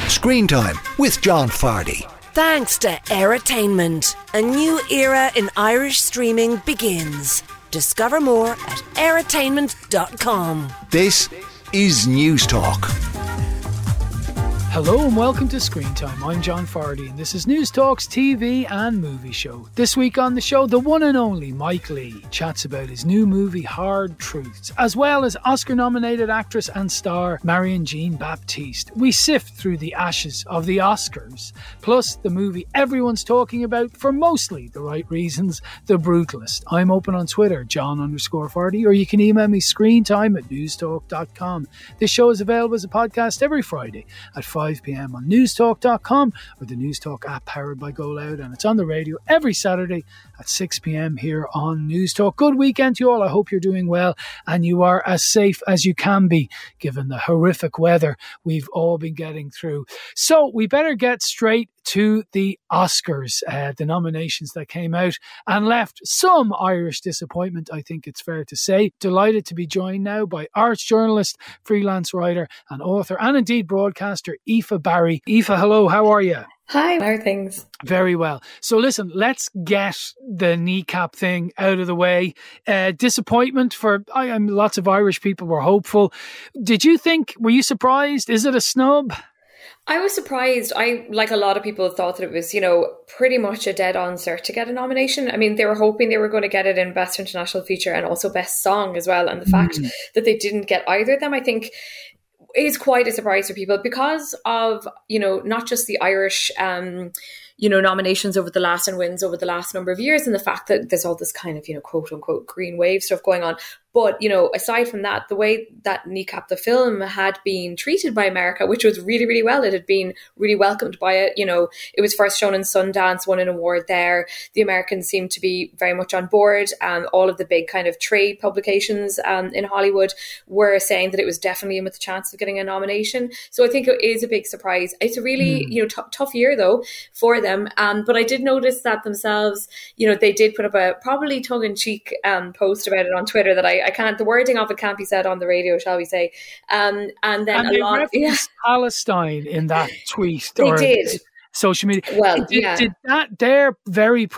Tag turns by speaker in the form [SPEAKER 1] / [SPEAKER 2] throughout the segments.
[SPEAKER 1] Screen Time with John Fardy.
[SPEAKER 2] Thanks to Airtainment. A new era in Irish streaming begins. Discover more at airtainment.com.
[SPEAKER 1] This is News Talk.
[SPEAKER 3] Hello and welcome to Screen Time. I'm John Fardy and this is News Talk's TV and movie show. This week on the show, the one and only Mike Leigh chats about his new movie Hard Truths, as well as Oscar-nominated actress and star Marion Jean-Baptiste. We sift through the ashes of the Oscars, plus the movie everyone's talking about for mostly the right reasons, The Brutalist. I'm open on Twitter, John_Fardy, or you can email me screentime@newstalk.com. This show is available as a podcast every Friday at 5 p.m. on newstalk.com or the Newstalk app powered by Go Loud, and it's on the radio every Saturday at 6 p.m. here on Newstalk. Good weekend to you all. I hope you're doing well and you are as safe as you can be given the horrific weather we've all been getting through. So we better get straight to the Oscars, the nominations that came out and left some Irish disappointment, I think it's fair to say. Delighted to be joined now by arts journalist, freelance writer and author and indeed broadcaster Aoife Barry. Aoife, hello, how are you?
[SPEAKER 4] Hi, how are things?
[SPEAKER 3] Very well. So listen, let's get the kneecap thing out of the way. Disappointment for lots of Irish people were hopeful. Were you surprised? Is it a snub?
[SPEAKER 4] I was surprised. I, like a lot of people, thought that it was, pretty much a dead-on cert to get a nomination. I mean, they were hoping they were going to get it in Best International Feature and also Best Song as well. And the fact that they didn't get either of them, I think, is quite a surprise for people because of, not just the Irish, nominations over the last and wins over the last number of years and the fact that there's all this kind of, quote unquote, green wave stuff going on. But, aside from that, the way that Kneecap, the film, had been treated by America, which was really, really well, it had been really welcomed by it. It was first shown in Sundance, won an award there. The Americans seemed to be very much on board. All of the big kind of trade publications in Hollywood were saying that it was definitely in with a chance of getting a nomination. So I think it is a big surprise. It's a really, tough year, though, for them. But I did notice that themselves, they did put up a probably tongue-in-cheek post about it on Twitter that I can't, the wording of it can't be said on the radio, shall we say. And then a lot of
[SPEAKER 3] Palestine in that tweet.
[SPEAKER 4] They did.
[SPEAKER 3] Social media.
[SPEAKER 4] Well,
[SPEAKER 3] did that, they're very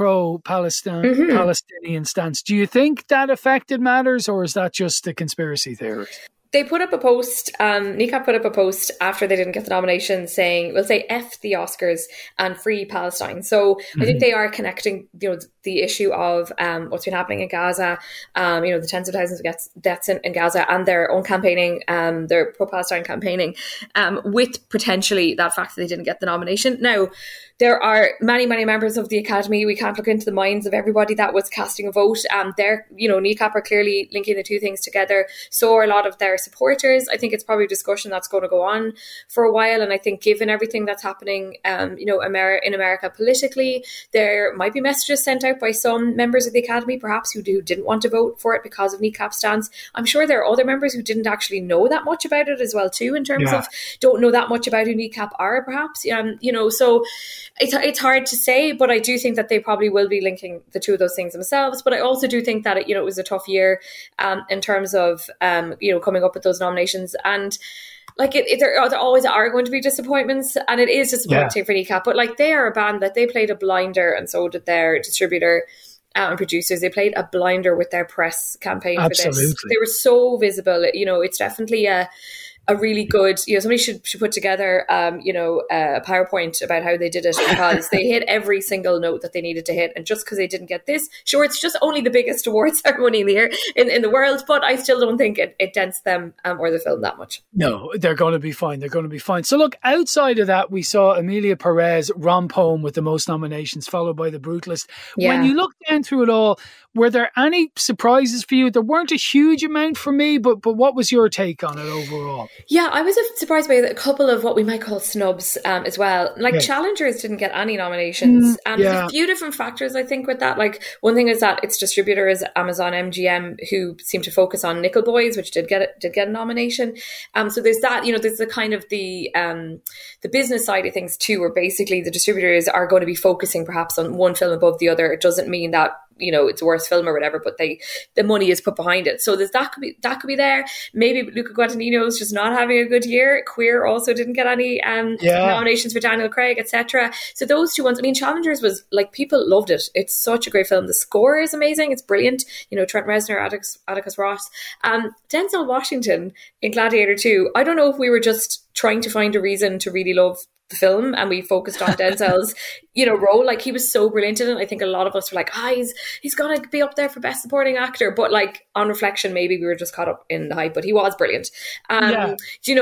[SPEAKER 3] pro-Palestinian stance. Do you think that affected matters or is that just a conspiracy theory?
[SPEAKER 4] They put up a post, Kneecap put up a post after they didn't get the nomination saying, we'll say F the Oscars and free Palestine. So I think they are connecting, the issue of what's been happening in Gaza, the tens of thousands of deaths in Gaza and their own campaigning, their pro-Palestine campaigning, with potentially that fact that they didn't get the nomination. Now, there are many, many members of the Academy. We can't look into the minds of everybody that was casting a vote. They're, Kneecap are clearly linking the two things together. So are a lot of their supporters. I think it's probably a discussion that's going to go on for a while. And I think given everything that's happening, in America politically, there might be messages sent out by some members of the Academy, perhaps who didn't want to vote for it because of Kneecap's stance. I'm sure there are other members who didn't actually know that much about it as well, too, in terms of don't know that much about who Kneecap are, perhaps. So it's hard to say, but I do think that they probably will be linking the two of those things themselves. But I also do think that it was a tough year in terms of coming up with those nominations, and there always are going to be disappointments, and it is disappointing for Kneecap. But they are a band that they played a blinder, and so did their distributor and producers. They played a blinder with their press campaign for this. They were so visible. It's definitely a really good, somebody should put together, a PowerPoint about how they did it because they hit every single note that they needed to hit. And just because they didn't get this, sure, it's just only the biggest award ceremony in the world, but I still don't think it dents them or the film that much.
[SPEAKER 3] No, they're going to be fine. They're going to be fine. So look, outside of that, we saw Emilia Perez romp home with the most nominations, followed by The Brutalist. Yeah. When you look down through it all, were there any surprises for you? There weren't a huge amount for me, but what was your take on it overall?
[SPEAKER 4] Yeah, I was surprised by a couple of what we might call snubs as well. Challengers didn't get any nominations. There's a few different factors, I think, with that. One thing is that its distributor is Amazon MGM, who seem to focus on Nickel Boys, which did get a nomination. So there's that. There's the kind of the business side of things too, where basically the distributors are going to be focusing perhaps on one film above the other. It doesn't mean that it's a worse film or whatever, but the money is put behind it. So that could be there. Maybe Luca Guadagnino is just not having a good year. Queer also didn't get any nominations for Daniel Craig, etc. So those two ones. I mean, Challengers was like, people loved it. It's such a great film. The score is amazing. It's brilliant. Trent Reznor, Atticus Ross, Denzel Washington in Gladiator 2. I don't know if we were just trying to find a reason to really love the film and we focused on Denzel's role. Like, he was so brilliant in it. I think a lot of us were like, he's gonna be up there for best supporting actor, but like, on reflection, maybe we were just caught up in the hype, but he was brilliant. On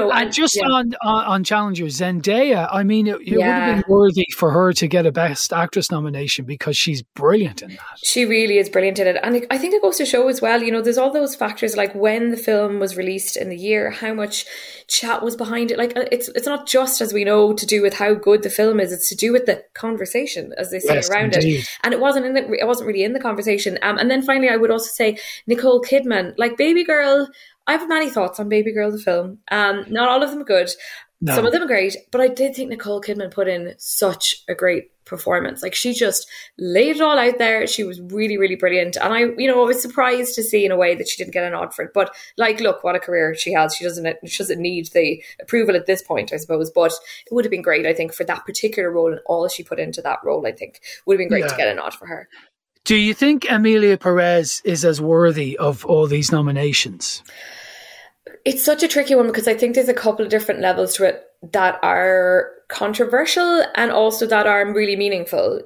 [SPEAKER 3] Challengers, Zendaya, I mean, it would have been worthy for her to get a best actress nomination because she's brilliant in that.
[SPEAKER 4] She really is brilliant in it. And I think it goes to show as well, there's all those factors, like when the film was released in the year, how much chat was behind it. Like, it's not just, as we know, to do with how good the film is, it's to do with the conversation, as they say, around
[SPEAKER 3] indeed.
[SPEAKER 4] it. And it wasn't really in the conversation. And then finally, I would also say Nicole Kidman, like Baby Girl. I have many thoughts on Baby Girl, the film. Not all of them are good. No. Some of them are great, but I did think Nicole Kidman put in such a great performance. Like, she just laid it all out there. She was really, really brilliant. And I was surprised to see in a way that she didn't get a nod for it. But like, look, what a career she has. She doesn't need the approval at this point, I suppose. But it would have been great, I think, for that particular role, and all she put into that role, I think, would have been great to get a nod for her.
[SPEAKER 3] Do you think Emilia Perez is as worthy of all these nominations?
[SPEAKER 4] It's such a tricky one, because I think there's a couple of different levels to it that are controversial and also that are really meaningful.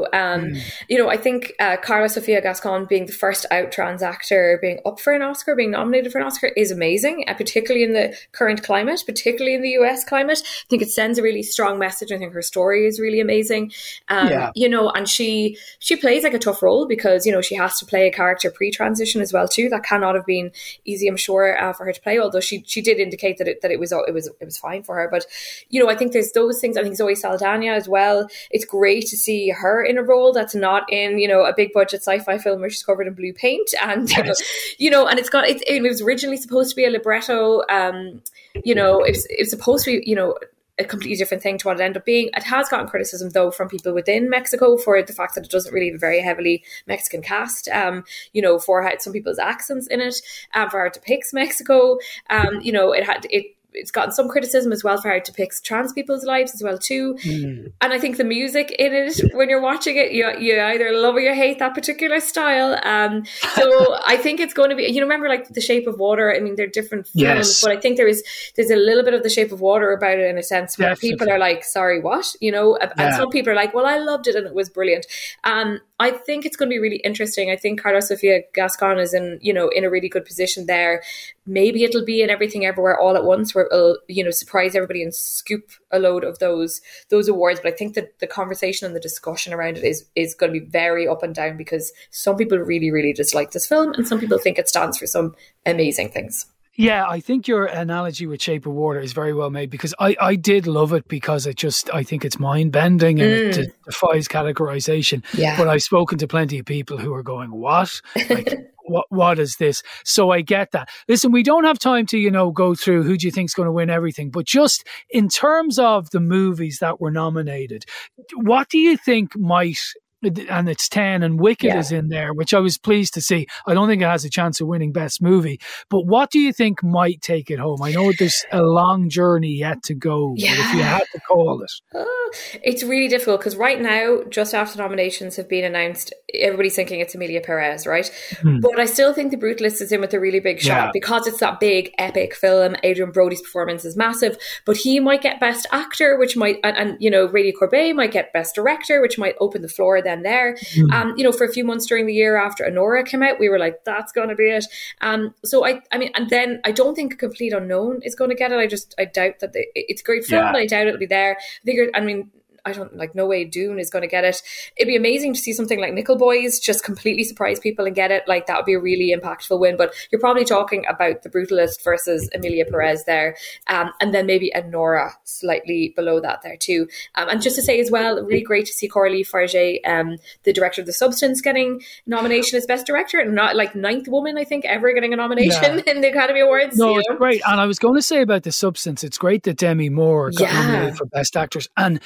[SPEAKER 4] I think Carla Sofia Gascon being the first out trans actor being up for an Oscar, being nominated for an Oscar, is amazing, particularly in the current climate, particularly in the US climate. I think it sends a really strong message. I think her story is really amazing. And she plays like a tough role, because she has to play a character pre-transition as well too. That cannot have been easy, I'm sure, for her to play, although she did indicate that it was fine for her. But I think there's those things. I think Zoe Saldana as well. It's great to see her in a role that's not in a big budget sci-fi film where she's covered in blue paint, and and it was originally supposed to be a libretto. It's supposed to be a completely different thing to what it ended up being. It has gotten criticism, though, from people within Mexico for the fact that it doesn't really have a very heavily Mexican cast, for how some people's accents in it, for how it depicts Mexico. It's gotten some criticism as well for how it depicts trans people's lives as well too. And I think the music in it, when you're watching it, you either love or you hate that particular style. So I think it's going to be, remember like The Shape of Water. I mean, they're different films, but I think there's a little bit of The Shape of Water about it, in a sense, where people are like, sorry, what? And some people are like, well, I loved it and it was brilliant. I think it's going to be really interesting. I think Carla Sofia Gascon is in a really good position there. Maybe it'll be in Everything Everywhere All at Once, where it'll, surprise everybody and scoop a load of those awards. But I think that the conversation and the discussion around it is going to be very up and down, because some people really, really dislike this film and some people think it stands for some amazing things.
[SPEAKER 3] Yeah, I think your analogy with Shape of Water is very well made, because I did love it, because I think it's mind-bending and it defies categorization. Yeah. But I've spoken to plenty of people who are going, what? Like, what is this? So I get that. Listen, we don't have time to, go through who do you think is going to win everything, but just in terms of the movies that were nominated, what do you think might... And it's 10, and Wicked is in there, which I was pleased to see. I don't think it has a chance of winning Best Movie, but what do you think might take it home? I know there's a long journey yet to go, but if you had to call it.
[SPEAKER 4] It's really difficult, because right now, just after nominations have been announced, everybody's thinking it's Emilia Perez, right? But I still think The Brutalist is in with a really big shot, because it's that big, epic film. Adrian Brody's performance is massive, but he might get Best Actor, which might, and Rady Corbet might get Best Director, which might open the floor then there. For a few months during the year after Anora came out, we were like, that's going to be it. So I mean, and then I don't think A Complete Unknown is going to get it. I doubt that it's a great film, but I doubt it'll be there. No way Dune is going to get it. It'd be amazing to see something like Nickel Boys just completely surprise people and get it. Like, that would be a really impactful win. But you're probably talking about The Brutalist versus Emilia Perez there. And then maybe Anora slightly below that there too. And just to say as well, really great to see Coralie Farge, the director of The Substance, getting nomination as Best Director, and not like 9th woman, I think, ever getting a nomination in the Academy Awards.
[SPEAKER 3] No, it's great. And I was going to say about The Substance, it's great that Demi Moore got nominated for Best Actress. And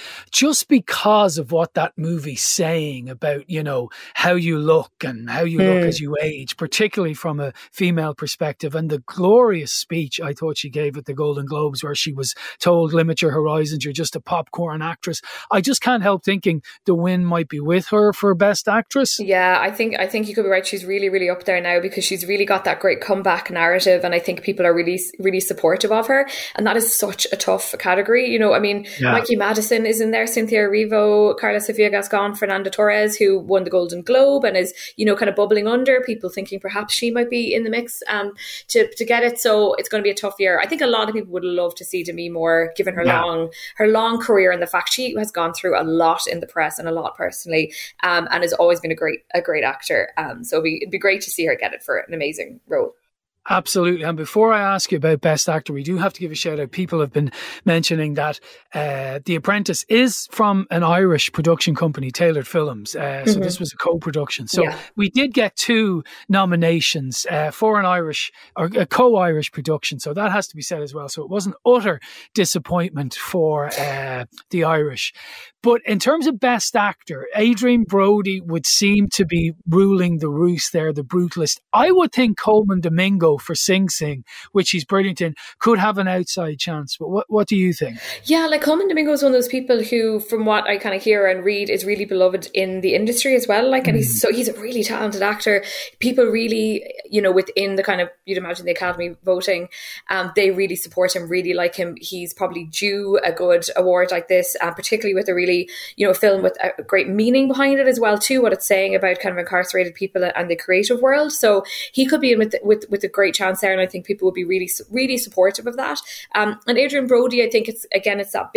[SPEAKER 3] just because of what that movie's saying about, you know, how you look and how you look as you age, particularly from a female perspective, and the glorious speech I thought she gave at the Golden Globes where she was told, limit your horizons, you're just a popcorn actress. I just can't help thinking the win might be with her for Best Actress.
[SPEAKER 4] Yeah, I think you could be right. She's really, really up there now because she's really got that great comeback narrative, and I think people are really, really supportive of her. And that is such a tough category. You know, I mean, Mikey Madison is in there, Cynthia Erivo, Carla Sofia Gascon, Fernanda Torres, who won the Golden Globe and is, you know, kind of bubbling under, people thinking perhaps she might be in the mix to get it. So it's going to be a tough year. I think a lot of people would love to see Demi Moore, given her long career and the fact she has gone through a lot in the press and a lot personally, and has always been a great actor. So it'd be great to see her get it for an amazing role.
[SPEAKER 3] Absolutely. And before I ask you about Best Actor, we do have to give a shout out. People have been mentioning that The Apprentice is from an Irish production company, Tailored Films. So this was a co-production. So we did get 2 nominations for an Irish or a co-Irish production. So that has to be said as well. So it wasn't utter disappointment for the Irish. But in terms of Best Actor, Adrian Brody would seem to be ruling the roost there, the brutalist. I would think Coleman Domingo for Sing Sing, which he's brilliant in, could have an outside chance. But what do you think?
[SPEAKER 4] Yeah, like Coleman Domingo is one of those people who, from what I kind of hear and read, is really beloved in the industry as well. Like, and he's a really talented actor. People really, you know, within the kind of, you'd imagine the Academy voting, they really support him, really like him. He's probably due a good award like this, particularly with a really, you know, film with a great meaning behind it as well too, what it's saying about kind of incarcerated people and the creative world. So he could be in with a great chance there, and I think people would be really, really supportive of that. And Adrian Brody, I think it's that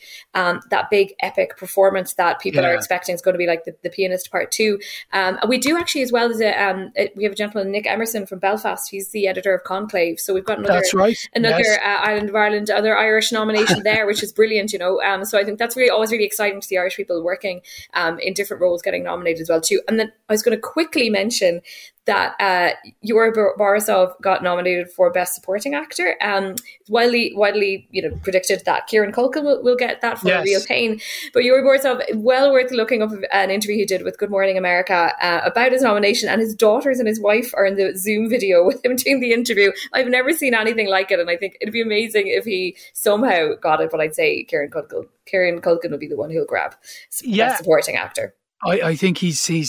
[SPEAKER 4] big epic performance that people are expecting is going to be like the Pianist Part 2. We do actually, as well as we have a gentleman, Nick Emerson from Belfast. He's the editor of Conclave. So we've got another Island of Ireland, other Irish nomination there, which is brilliant, you know. So I think that's always really exciting to see Irish people working in different roles getting nominated as well too. And then I was going to quickly mention that Yuri Borisov got nominated for Best Supporting Actor. Widely, you know, predicted that Kieran Culkin will get that for Real Pain. But Yuri Borisov, well worth looking up an interview he did with Good Morning America about his nomination, and his daughters and his wife are in the Zoom video with him doing the interview. I've never seen anything like it, and I think it'd be amazing if he somehow got it. But I'd say Kieran Culkin will be the one who'll grab Best Supporting Actor.
[SPEAKER 3] I think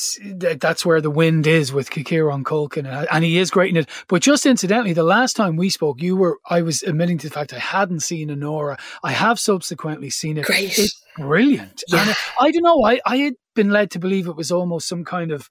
[SPEAKER 3] that's where the wind is with Kieran Culkin, and he is great in it. But just incidentally, the last time we spoke, I was admitting to the fact I hadn't seen Anora. I have subsequently seen it.
[SPEAKER 4] Great.
[SPEAKER 3] It's brilliant. Yeah. And I don't know, I had been led to believe it was almost some kind of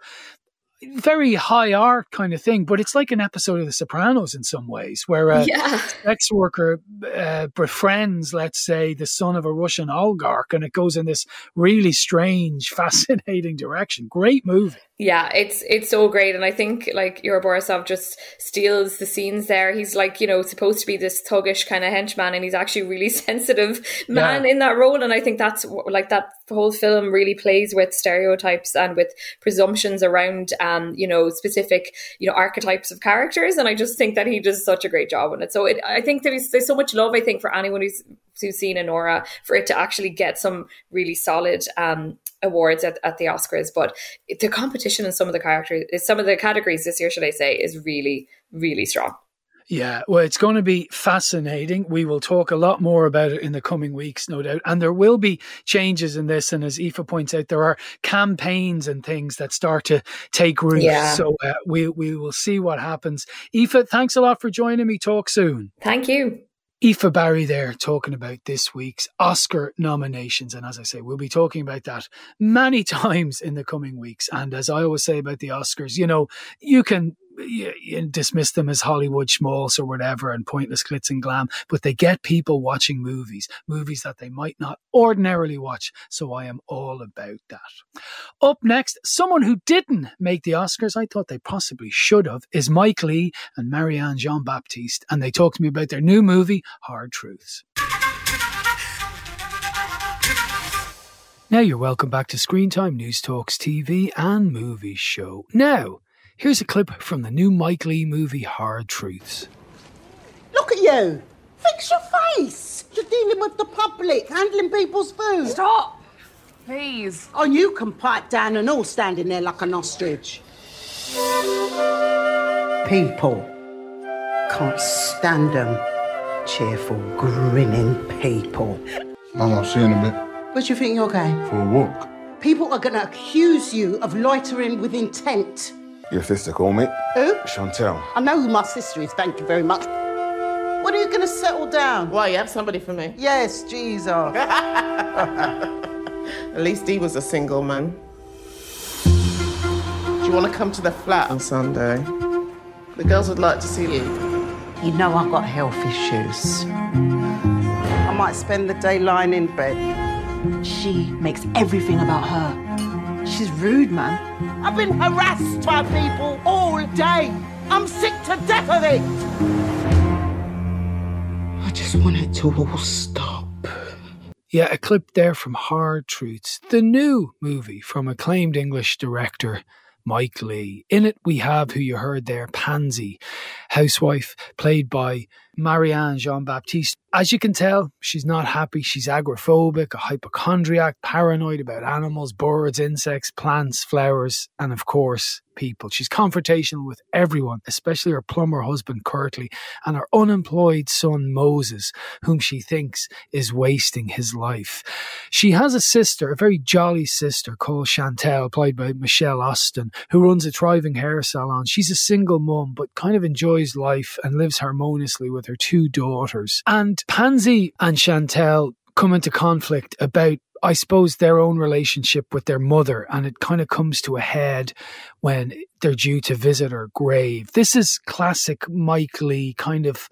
[SPEAKER 3] very high art kind of thing, but it's like an episode of The Sopranos in some ways, where a sex worker befriends, let's say, the son of a Russian oligarch, and it goes in this really strange, fascinating direction. Great movie.
[SPEAKER 4] Yeah, it's so great. And I think like Yuri Borisov just steals the scenes there. He's like, you know, supposed to be this thuggish kind of henchman, and he's actually a really sensitive man in that role. And I think that's like that whole film really plays with stereotypes and with presumptions around, you know, specific, you know, archetypes of characters. And I just think that he does such a great job on it. So I think there's so much love, I think, for anyone who's seen Anora, for it to actually get some really solid awards at the Oscars. But the competition in some of the categories this year, should I say, is really, really strong.
[SPEAKER 3] Yeah, well, it's going to be fascinating. We will talk a lot more about it in the coming weeks, no doubt. And there will be changes in this. And as Aoife points out, there are campaigns and things that start to take root. Yeah. So we will see what happens. Aoife, thanks a lot for joining me. Talk soon.
[SPEAKER 4] Thank you.
[SPEAKER 3] Aoife Barry there talking about this week's Oscar nominations. And as I say, we'll be talking about that many times in the coming weeks. And as I always say about the Oscars, you know, you can dismiss them as Hollywood schmaltz or whatever and pointless glitz and glam, but they get people watching movies that they might not ordinarily watch. So I am all about that. Up next, someone who didn't make the Oscars, I thought they possibly should have, is Mike Leigh and Marianne Jean-Baptiste, and they talked to me about their new movie, Hard Truths. Now you're welcome back to Screen Time, News Talks TV and Movie Show. Now, here's a clip from the new Mike Leigh movie, Hard Truths.
[SPEAKER 5] Look at you. Fix your face. You're dealing with the public, handling people's food.
[SPEAKER 6] Stop.
[SPEAKER 5] please.
[SPEAKER 6] Oh, you can pipe down and all standing there like an ostrich. People. Can't stand them. Cheerful, grinning people.
[SPEAKER 7] Mum, I'll see you in a bit.
[SPEAKER 6] Where do you think you're going?
[SPEAKER 7] For a walk.
[SPEAKER 6] People are going to accuse you of loitering with intent.
[SPEAKER 7] Your sister call me?
[SPEAKER 6] Who?
[SPEAKER 7] Chantel.
[SPEAKER 6] I know who my sister is, thank you very much. When are you going to settle down?
[SPEAKER 5] Why, you have somebody for me?
[SPEAKER 6] Yes, Jesus.
[SPEAKER 5] At least he was a single man. Do you want to come to the flat on Sunday? The girls would like to see you.
[SPEAKER 6] You know I've got health issues. I might spend the day lying in bed.
[SPEAKER 8] She makes everything about her. She's rude, man.
[SPEAKER 6] I've been harassed by people all day. I'm sick to death of it. I just want it to all stop.
[SPEAKER 3] Yeah, a clip there from Hard Truths, the new movie from acclaimed English director Mike Leigh. In it, we have who you heard there, Pansy, housewife, played by Marianne Jean-Baptiste. As you can tell, she's not happy. She's agoraphobic, a hypochondriac, paranoid about animals, birds, insects, plants, flowers, and of course, people. She's confrontational with everyone, especially her plumber husband, Curtly, and her unemployed son, Moses, whom she thinks is wasting his life. She has a sister, a very jolly sister called Chantel, played by Michelle Austin, who runs a thriving hair salon. She's a single mum, but kind of enjoys life and lives harmoniously with her two daughters. And Pansy and Chantel come into conflict about, I suppose, their own relationship with their mother, and it kind of comes to a head when they're due to visit her grave. This is classic Mike Leigh, kind of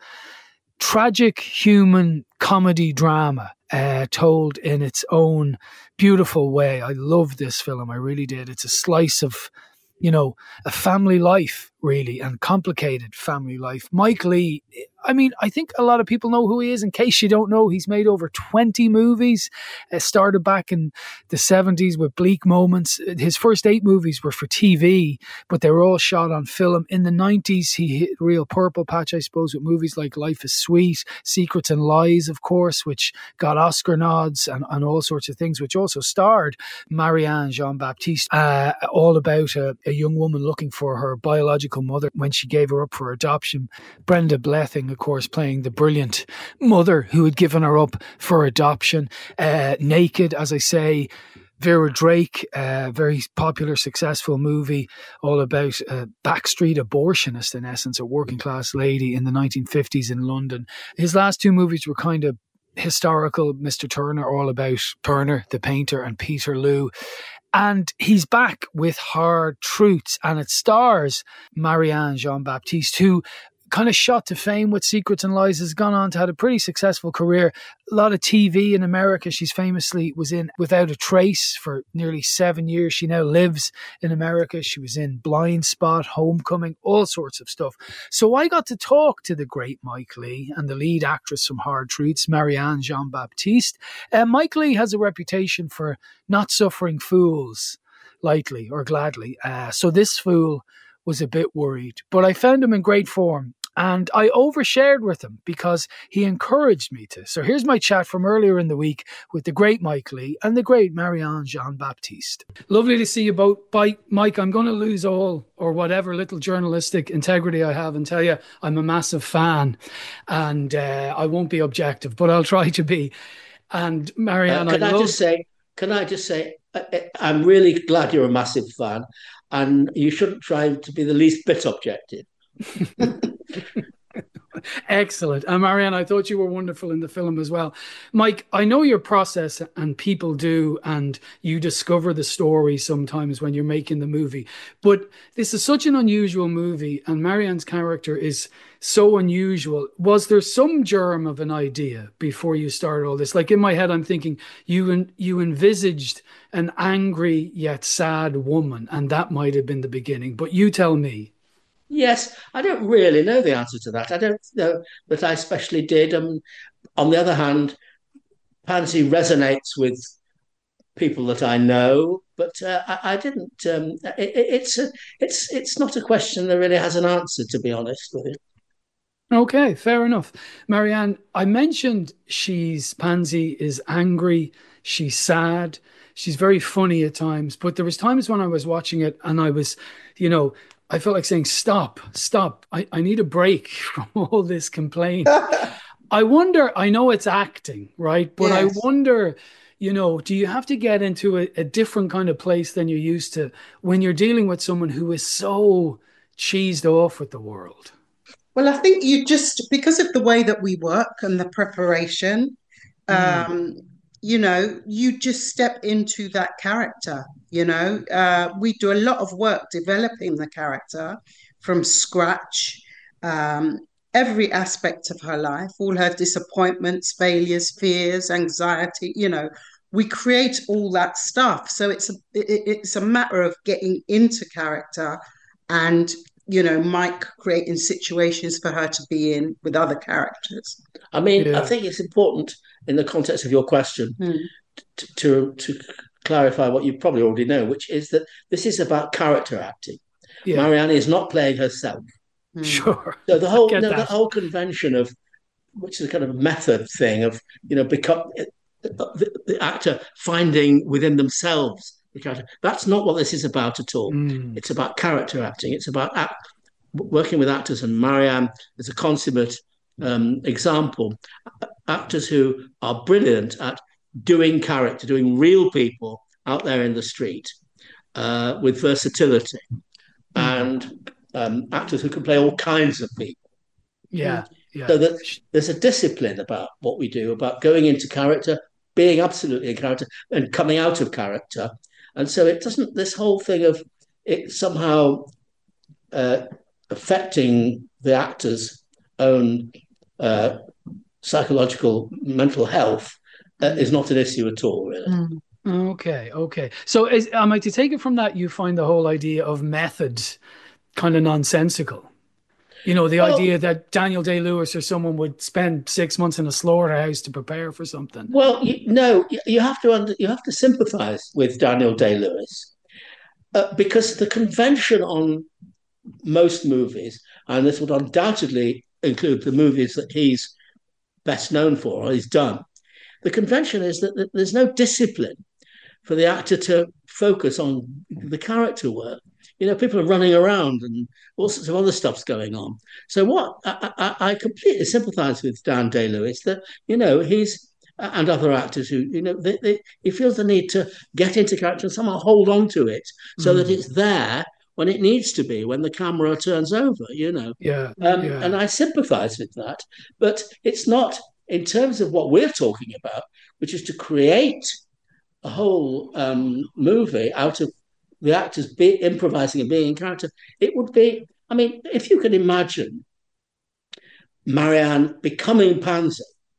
[SPEAKER 3] tragic human comedy drama, told in its own beautiful way. I love this film, I really did. It's a slice of, you know, a family life, really, and complicated family life. Mike Leigh, I mean, I think a lot of people know who he is. In case you don't know, he's made over 20 movies. Started back in the 70s with Bleak Moments. His first 8 movies were for TV, but they were all shot on film. In the 90s, he hit a real purple patch, I suppose, with movies like Life is Sweet, Secrets and Lies, of course, which got Oscar nods and all sorts of things, which also starred Marianne Jean-Baptiste, all about a young woman looking for her biological mother when she gave her up for adoption. Brenda Blething, of course, playing the brilliant mother who had given her up for adoption. Naked, as I say, Vera Drake, very popular, successful movie all about a backstreet abortionist, in essence, a working class lady in the 1950s in London. His last 2 movies were kind of historical. Mr. Turner, all about Turner, the painter, and Peterloo. And he's back with Hard Truths, and it stars Marianne Jean-Baptiste, who kind of shot to fame with Secrets and Lies, has gone on to have a pretty successful career. A lot of TV in America. She's famously was in Without a Trace for nearly 7 years. She now lives in America. She was in Blind Spot, Homecoming, all sorts of stuff. So I got to talk to the great Mike Leigh and the lead actress from Hard Truths, Marianne Jean-Baptiste. Mike Leigh has a reputation for not suffering fools lightly or gladly. So this fool was a bit worried, but I found him in great form. And I overshared with him because he encouraged me to. So here's my chat from earlier in the week with the great Mike Leigh and the great Marianne Jean-Baptiste. Lovely to see you both. Bye, Mike. I'm going to lose all or whatever little journalistic integrity I have and tell you I'm a massive fan, and I won't be objective, but I'll try to be. And Marianne,
[SPEAKER 9] Can I just say, I'm really glad you're a massive fan, and you shouldn't try to be the least bit objective.
[SPEAKER 3] Excellent. And Marianne, I thought you were wonderful in the film as well. Mike, I know your process, and people do, and you discover the story sometimes when you're making the movie. But this is such an unusual movie, and Marianne's character is so unusual. Was there some germ of an idea before you started all this? Like in my head, I'm thinking you envisaged an angry yet sad woman, and that might have been the beginning. But you tell me.
[SPEAKER 9] Yes, I don't really know the answer to that. I don't know that I especially did. On the other hand, Pansy resonates with people that I know, but I didn't. It's not a question that really has an answer, to be honest with you.
[SPEAKER 3] Okay, fair enough. Marianne, I mentioned Pansy is angry She's sad. She's very funny at times. But there was times when I was watching it and I was, I felt like saying, stop. I need a break from all this complaint. I wonder, I know it's acting, right? But yes. I wonder, do you have to get into a different kind of place than you're used to when you're dealing with someone who is so cheesed off with the world?
[SPEAKER 6] Well, I think you just, because of the way that we work and the preparation, you just step into that character, we do a lot of work developing the character from scratch, every aspect of her life, all her disappointments, failures, fears, anxiety, we create all that stuff. So it's a matter of getting into character and, Mike creating situations for her to be in with other characters.
[SPEAKER 9] I mean, I think it's important in the context of your question to clarify what you probably already know, which is that this is about character acting. Yeah. Marianne is not playing herself.
[SPEAKER 3] Sure.
[SPEAKER 9] So the whole convention of, which is a kind of method thing of, become the actor finding within themselves the character. That's not what this is about at all. It's about character acting. It's about working with actors, and Marianne is a consummate example. Actors who are brilliant at doing character, doing real people out there in the street with versatility, and actors who can play all kinds of people.
[SPEAKER 3] Yeah.
[SPEAKER 9] So that there's a discipline about what we do, about going into character, being absolutely in character, and coming out of character. And so it doesn't, this whole thing of it somehow affecting the actor's own psychological mental health is not an issue at all, really.
[SPEAKER 3] Okay. So am I to take it from that you find the whole idea of method kind of nonsensical? The idea that Daniel Day-Lewis or someone would spend 6 months in a slaughterhouse to prepare for something.
[SPEAKER 9] Well, you have to sympathise with Daniel Day-Lewis because the convention on most movies, and this would undoubtedly include the movies that he's best known for or he's done, the convention is that there's no discipline for the actor to focus on the character work. People are running around and all sorts of other stuff's going on. So what I completely sympathise with Dan Day-Lewis that, he's and other actors who, he feels the need to get into character and somehow hold on to it so that it's there when it needs to be, when the camera turns over, And I sympathise with that. But it's not, in terms of what we're talking about, which is to create a whole movie out of the actors improvising and being in character, it would be, if you can imagine Marianne becoming Pansy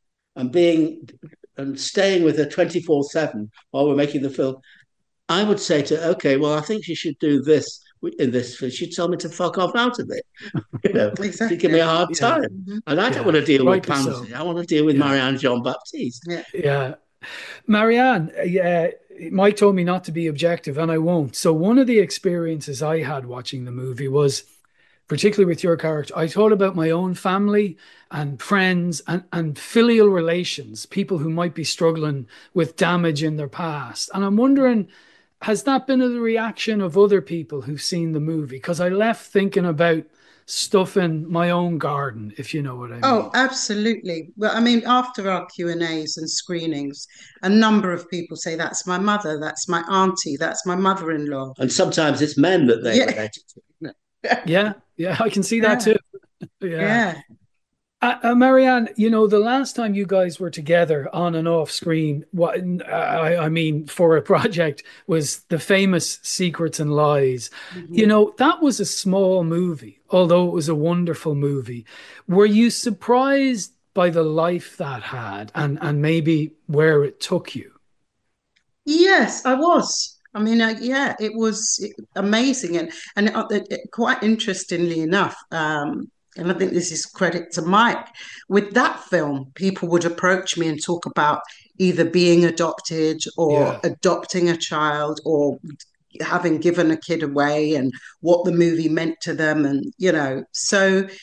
[SPEAKER 9] and staying with her 24/7 while we're making the film, I would say to her, okay, well, I think she should do this in this film. She'd tell me to fuck off out of it.
[SPEAKER 6] Exactly.
[SPEAKER 9] She'd give me a hard time. And I don't want to deal with Pansy. I want to deal with Marianne Jean-Baptiste.
[SPEAKER 3] Yeah. Marianne, Mike told me not to be objective, and I won't. So one of the experiences I had watching the movie was, particularly with your character, I thought about my own family and friends and filial relations, people who might be struggling with damage in their past. And I'm wondering, has that been the reaction of other people who've seen the movie? Because I left thinking about stuff in my own garden, if you know what I mean.
[SPEAKER 6] Oh, absolutely. Well, after our Q&As and screenings, a number of people say, that's my mother, that's my auntie, that's my mother-in-law.
[SPEAKER 9] And sometimes it's men that they relate to.
[SPEAKER 3] Yeah, I can see that too. Yeah. Marianne, the last time you guys were together on and off screen, for a project, was the famous Secrets and Lies. That was a small movie, although it was a wonderful movie. Were you surprised by the life that had and maybe where it took you?
[SPEAKER 6] Yes, I was. It was amazing. And quite interestingly enough, and I think this is credit to Mike, with that film, people would approach me and talk about either being adopted or adopting a child or having given a kid away and what the movie meant to them. And, so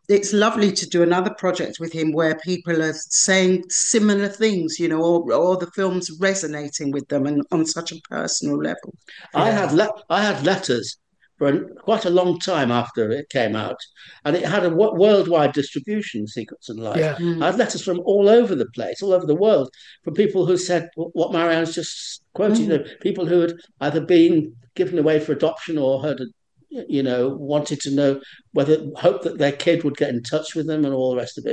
[SPEAKER 6] it's lovely to do another project with him where people are saying similar things, you know, or the film's resonating with them and on such a personal level.
[SPEAKER 9] I had letters for quite a long time after it came out, and it had a worldwide distribution, Secrets and Lies.
[SPEAKER 3] Yeah.
[SPEAKER 9] I had letters from all over the place, all over the world, from people who said what Marianne's just quoted, you know, people who had either been given away for adoption or had, you know, wanted to know hope that their kid would get in touch with them and all the rest of it.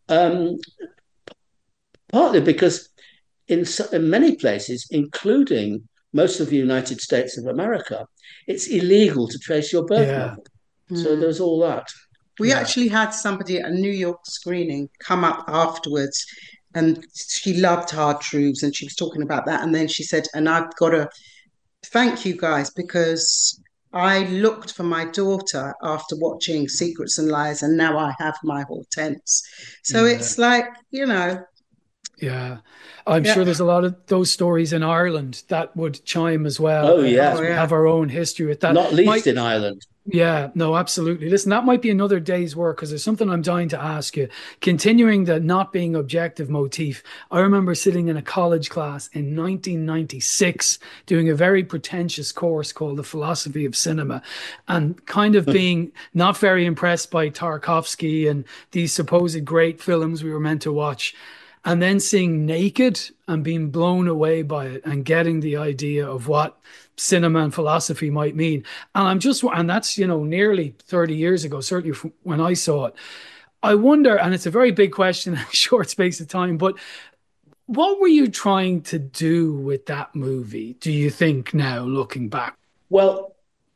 [SPEAKER 9] Partly because in many places, including most of the United States of America, it's illegal to trace your birth mother. So there's all that.
[SPEAKER 6] We actually had somebody at a New York screening come up afterwards, and she loved Hard Truths, and she was talking about that. And then she said, and I've got to thank you guys, because I looked for my daughter after watching Secrets and Lies, and now I have my Hortense. So it's like, you know.
[SPEAKER 3] Yeah, I'm sure there's a lot of those stories in Ireland that would chime as well.
[SPEAKER 9] Oh, yeah.
[SPEAKER 3] We have our own history with that.
[SPEAKER 9] Not least in Ireland.
[SPEAKER 3] Yeah, no, absolutely. Listen, that might be another day's work, because there's something I'm dying to ask you. Continuing the not being objective motif, I remember sitting in a college class in 1996 doing a very pretentious course called The Philosophy of Cinema, and kind of being not very impressed by Tarkovsky and these supposed great films we were meant to watch. And then seeing Naked and being blown away by it and getting the idea of what cinema and philosophy might mean. And that's, you know, nearly 30 years ago, certainly from when I saw it. I wonder, and it's a very big question in a short space of time, but what were you trying to do with that movie, do you think, now looking back?
[SPEAKER 9] Well,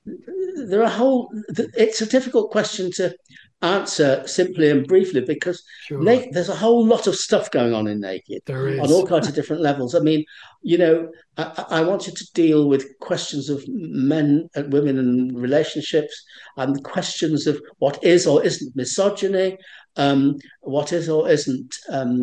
[SPEAKER 9] it's a difficult question to answer simply and briefly, because there's a whole lot of stuff going on in Naked.
[SPEAKER 3] There is.
[SPEAKER 9] On all kinds of different levels. I mean, you know, I wanted to deal with questions of men and women and relationships, and questions of what is or isn't misogyny, what is or isn't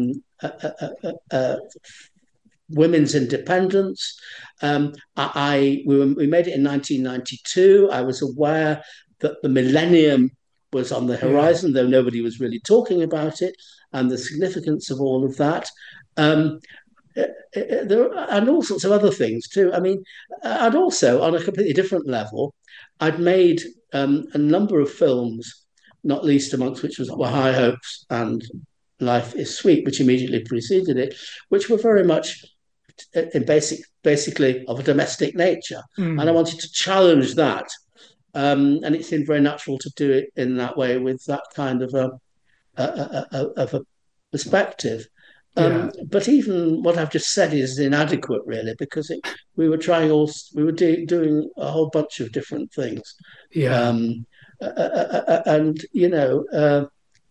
[SPEAKER 9] women's independence. We made it in 1992. I was aware that the millennium was on the horizon, though nobody was really talking about it, and the significance of all of that. And all sorts of other things too. I mean, and also on a completely different level, I'd made a number of films, not least amongst which were High Hopes and Life is Sweet, which immediately preceded it, which were very much basically of a domestic nature. And I wanted to challenge that. And it seemed very natural to do it in that way, with that kind of a perspective. But even what I've just said is inadequate, really, because we were doing a whole bunch of different things. And you know,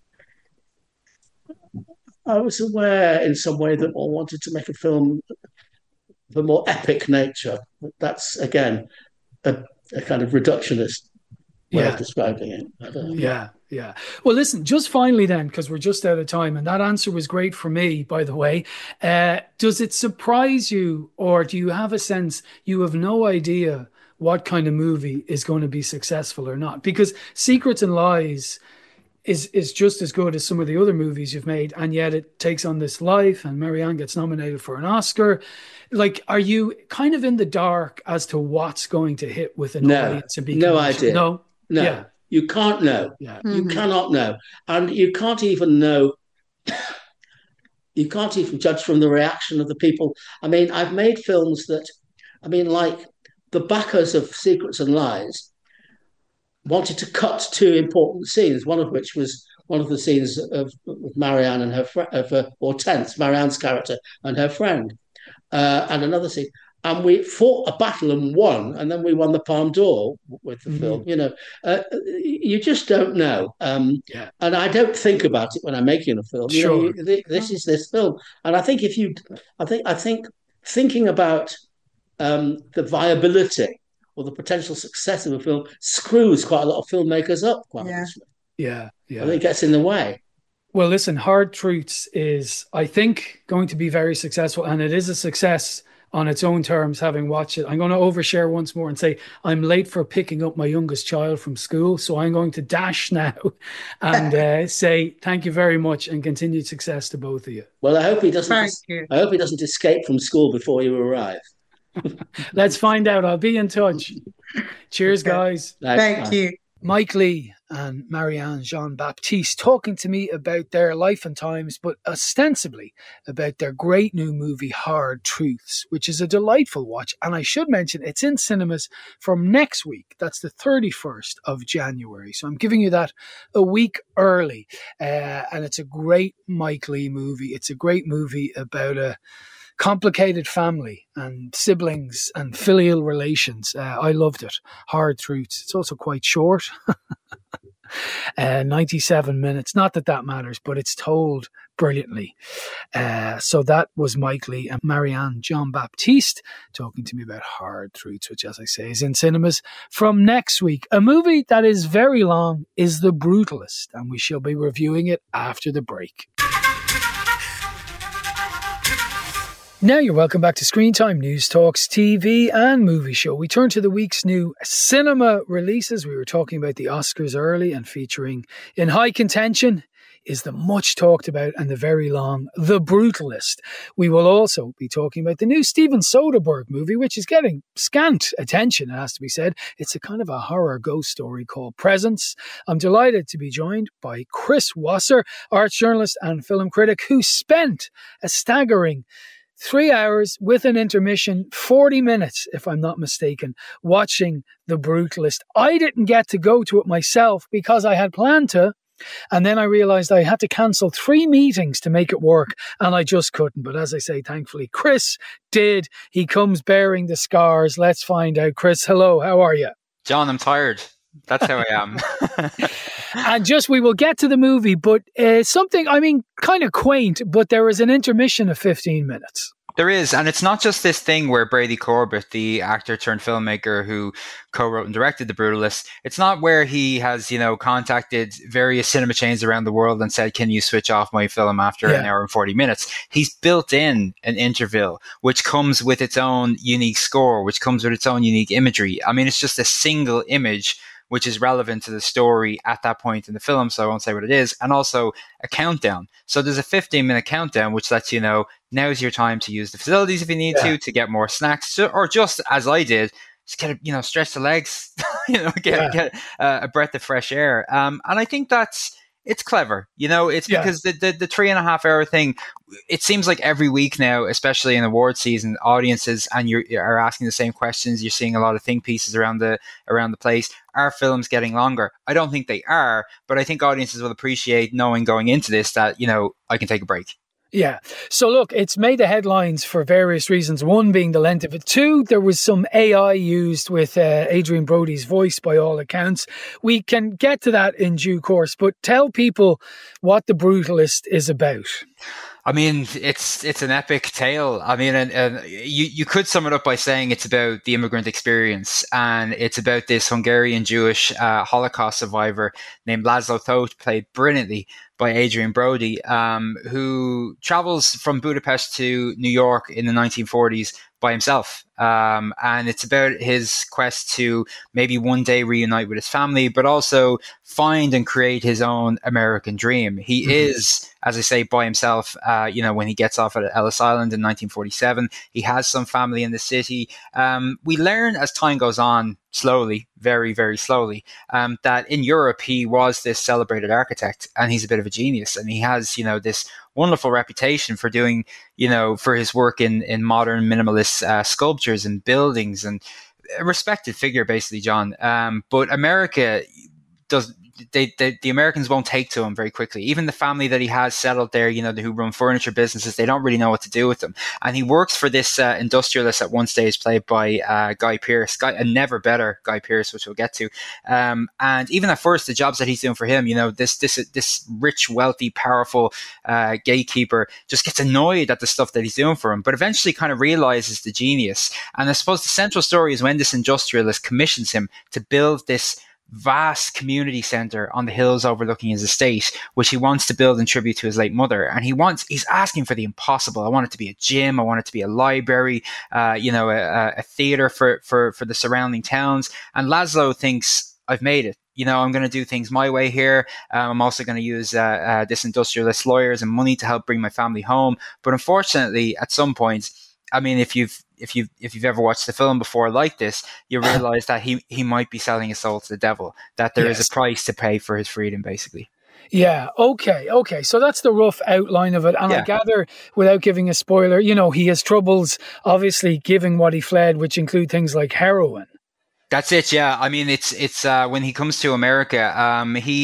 [SPEAKER 9] I was aware in some way that I wanted to make a film of a more epic nature. That's again a kind of reductionist way of describing it. I don't know.
[SPEAKER 3] Yeah. Well, listen, just finally then, because we're just out of time, and that answer was great for me, by the way. Does it surprise you, or do you have a sense you have no idea what kind of movie is going to be successful or not? Because Secrets and Lies is just as good as some of the other movies you've made, and yet it takes on this life, and Marianne gets nominated for an Oscar. Like, are you kind of in the dark as to what's going to hit with an audience and be
[SPEAKER 9] no idea?
[SPEAKER 3] No.
[SPEAKER 9] Yeah. You can't know.
[SPEAKER 3] Yeah.
[SPEAKER 9] You cannot know. And you can't even know, you can't even judge from the reaction of the people. I mean, I've made films that, like the backers of Secrets and Lies wanted to cut two important scenes, one of which was one of the scenes of Marianne and her Hortense, Marianne's character and her friend, and another scene. And we fought a battle and won, and then we won the Palme d'Or with the film. You know, you just don't know. And I don't think about it when I'm making a film. You know, this is this film, and I think I think thinking about the viability or the potential success of a film screws quite a lot of filmmakers up. Honestly.
[SPEAKER 3] Yeah.
[SPEAKER 9] I think it gets in the way.
[SPEAKER 3] Well, listen, Hard Truths is, I think, going to be very successful, and it is a success on its own terms, having watched it. I'm going to overshare once more and say I'm late for picking up my youngest child from school, so I'm going to dash now and say thank you very much and continued success to both of you.
[SPEAKER 9] Well, I hope he doesn't. I hope he doesn't escape from school before you arrive.
[SPEAKER 3] Let's find out. I'll be in touch. Cheers, guys.
[SPEAKER 6] Thank you.
[SPEAKER 3] Mike Leigh and Marianne Jean-Baptiste talking to me about their life and times, but ostensibly about their great new movie, Hard Truths, which is a delightful watch. And I should mention it's in cinemas from next week. That's the 31st of January. So I'm giving you that a week early. And it's a great Mike Leigh movie. It's a great movie about a complicated family and siblings and filial relations. I loved it. Hard Truths. It's also quite short. 97 minutes. Not that that matters, but it's told brilliantly. So that was Mike Leigh and Marianne Jean-Baptiste talking to me about Hard Truths, which, as I say, is in cinemas from next week. A movie that is very long is The Brutalist, and we shall be reviewing it after the break. Now you're welcome back to Screen Time, News Talks TV and Movie Show. We turn to the week's new cinema releases. We were talking about the Oscars early, and featuring in high contention is the much talked about and the very long The Brutalist. We will also be talking about the new Steven Soderbergh movie, which is getting scant attention, it has to be said. It's a kind of a horror ghost story called Presence. I'm delighted to be joined by Chris Wasser, arts journalist and film critic, who spent a staggering 3 hours with an intermission, 40 minutes, if I'm not mistaken, watching The Brutalist. I didn't get to go to it myself because I had planned to, and then I realised I had to cancel 3 meetings to make it work, and I just couldn't. But as I say, thankfully, Chris did. He comes bearing the scars. Let's find out. Chris, hello, how are you?
[SPEAKER 10] John, I'm tired. That's how I am.
[SPEAKER 3] And just, we will get to the movie, but something, I mean, kind of quaint, but there was an intermission of 15 minutes.
[SPEAKER 10] There is, and it's not just this thing where Brady Corbett, the actor turned filmmaker who co-wrote and directed The Brutalist, it's not where he has, contacted various cinema chains around the world and said, can you switch off my film after an hour and 40 minutes? He's built in an interval, which comes with its own unique score, which comes with its own unique imagery. I mean, it's just a single image which is relevant to the story at that point in the film, so I won't say what it is, and also a countdown. So there's a 15-minute countdown, which lets you know, now's your time to use the facilities if you need to get more snacks, or just, as I did, just get stretch the legs, get a breath of fresh air. And I think it's clever, it's because the 3.5 hour thing, it seems like every week now, especially in award season, audiences and you are asking the same questions. You're seeing a lot of think pieces around the place. Are films getting longer? I don't think they are, but I think audiences will appreciate knowing going into this that, I can take a break.
[SPEAKER 3] Yeah. So look, it's made the headlines for various reasons. One being the length of it. 2, there was some AI used with Adrian Brody's voice by all accounts. We can get to that in due course, but tell people what The Brutalist is about.
[SPEAKER 10] I mean, it's an epic tale. I mean, and you could sum it up by saying it's about the immigrant experience, and it's about this Hungarian Jewish Holocaust survivor named Laszlo Toth, played brilliantly by Adrian Brody, who travels from Budapest to New York in the 1940s by himself. And it's about his quest to maybe one day reunite with his family, but also find and create his own American dream. He is, as I say, by himself, when he gets off at Ellis Island in 1947, he has some family in the city. We learn as time goes on, slowly, very, very slowly, that in Europe, he was this celebrated architect, and he's a bit of a genius. And he has, this wonderful reputation for doing, for his work in modern minimalist sculptures and buildings, and a respected figure, basically, John. But America does. The Americans won't take to him very quickly. Even the family that he has settled there, who run furniture businesses, they don't really know what to do with him. And he works for this industrialist at one stage, played by Guy Pearce, a never better Guy Pearce, which we'll get to. And even at first, the jobs that he's doing for him, this rich, wealthy, powerful gatekeeper just gets annoyed at the stuff that he's doing for him, but eventually kind of realizes the genius. And I suppose the central story is when this industrialist commissions him to build this vast community centre on the hills overlooking his estate, which he wants to build in tribute to his late mother. And he's asking for the impossible. I want it to be a gym. I want it to be a library, a theatre for the surrounding towns. And Laszlo thinks, I've made it. I'm going to do things my way here. I'm also going to use this industrialist lawyers and money to help bring my family home. But unfortunately, at some point, I mean, if you've ever watched the film before like this, you realize that he might be selling his soul to the devil, that there is a price to pay for his freedom, basically.
[SPEAKER 3] Yeah, okay. So that's the rough outline of it. And I gather, without giving a spoiler, he has troubles, obviously, giving what he fled, which include things like heroin.
[SPEAKER 10] That's it. Yeah. I mean, it's when he comes to America,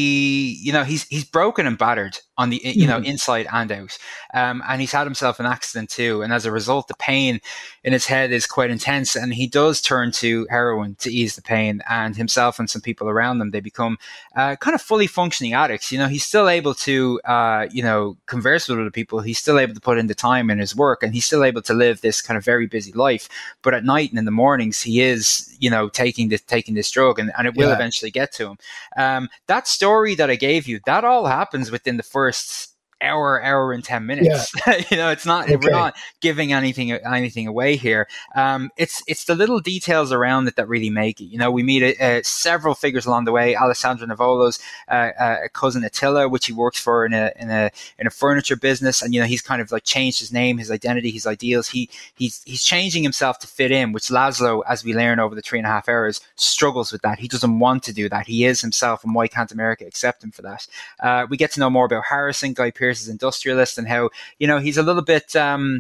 [SPEAKER 10] he's broken and battered on the, inside and out. And he's had himself an accident too. And as a result, the pain in his head is quite intense. And he does turn to heroin to ease the pain, and himself and some people around him, they become kind of fully functioning addicts. He's still able to, converse with other people. He's still able to put in the time in his work, and he's still able to live this kind of very busy life. But at night and in the mornings, he is, taking this drug, and it will eventually get to him. That story that I gave you, that all happens within the first hour and 10 minutes. It's not, we're not giving anything away here. It's the little details around it that really make it. We meet several figures along the way. Alessandro Nivolo's cousin Attila, which he works for in a furniture business, and he's kind of like changed his name, his identity, his ideals. He's changing himself to fit in, which Laszlo, as we learn over the 3.5 hours, struggles with that. He doesn't want to do that. He is himself, and why can't America accept him for that? We get to know more about Harrison, Guy Pearce's industrialist, and how he's a little bit